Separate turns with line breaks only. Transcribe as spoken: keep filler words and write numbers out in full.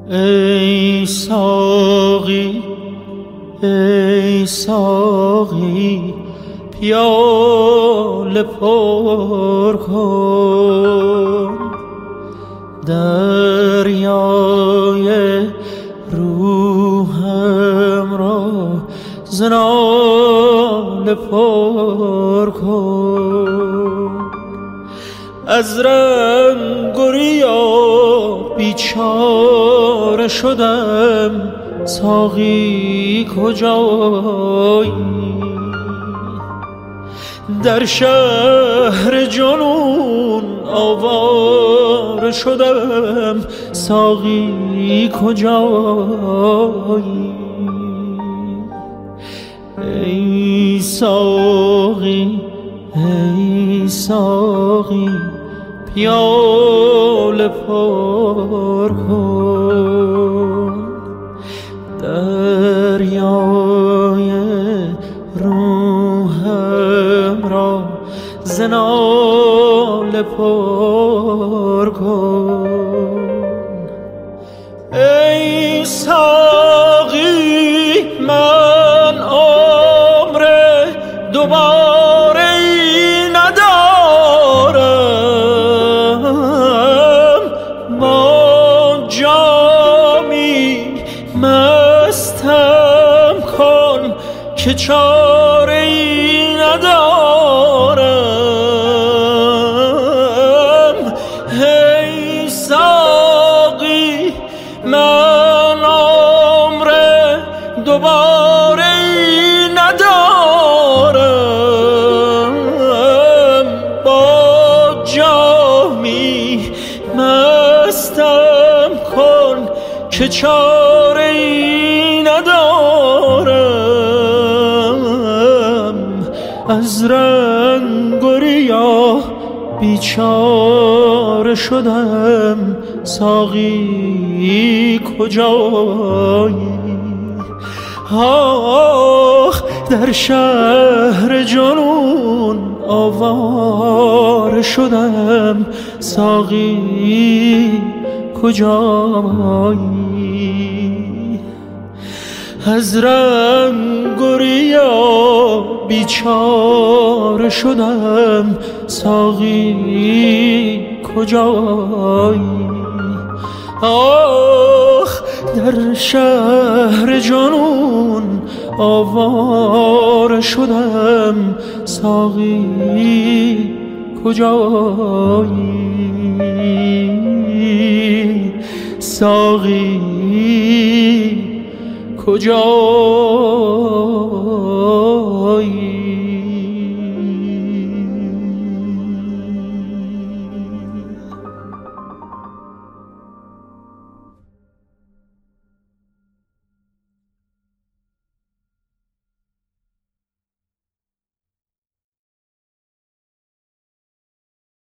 ای ساقی ای ساقی پیاله پر کن، دریای روحم را ز ناله پر کن. از رنگ و ریا بیچاره شدم، ساقی کجایی؟ در شهر جنون آواره شدم، ساقی کجایی؟ ای ساقی ای ساقی پیاله پر کن، دریای روحم را ز ناله پر کن. ای ساقی من عمر دوباره ای ندارم، با جامی مستم کن که چاره ای ندارم. ای ساقی من عمر دوباره ای ندارم، با جامی مستم کن که چاره ای ندارم. از رنگ و ریا بیچاره شدم، ساقی کجایی؟ آخ در شهر جنون آواره شدم، ساقی کجایی؟ از رنگ و ریا بیچاره شدم، ساقی کجایی؟ آخ در شهر جنون آواره شدم، ساقی کجایی؟ ساقی کجایی؟